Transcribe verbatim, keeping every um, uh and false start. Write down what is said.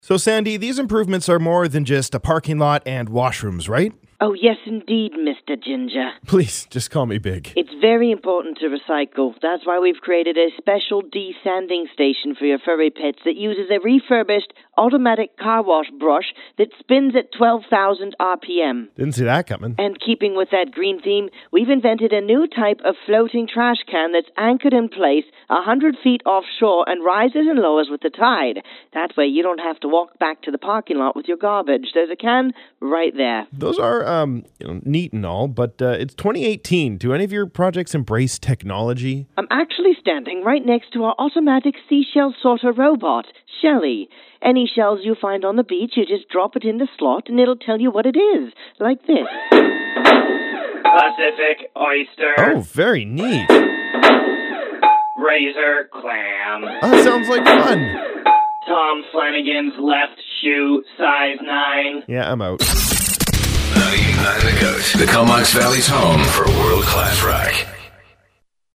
So, Sandy, these improvements are more than just a parking lot and washrooms, right? Oh, yes, indeed, Mister Ginger. Please, just call me Big. It's very important to recycle. That's why we've created a special desanding station for your furry pets that uses a refurbished automatic car wash brush that spins at twelve thousand R P M. Didn't see that coming. And keeping with that green theme, we've invented a new type of floating trash can that's anchored in place one hundred feet offshore and rises and lowers with the tide. That way you don't have to walk back to the parking lot with your garbage. There's a can right there. Those are um, you know, neat and all, but uh, it's twenty eighteen. Do any of your projects embrace technology? I'm actually standing right next to our automatic seashell sorter robot, Shelly. Any shells you find on the beach, you just drop it in the slot and it'll tell you what it is, like this. Pacific oyster. Oh, very neat. Razor clam. Oh, that sounds like fun. Tom Flanagan's left shoe, size nine. Yeah, I'm out. ninety-eight point nine The Goat, the Comox Valley's home for world-class rock.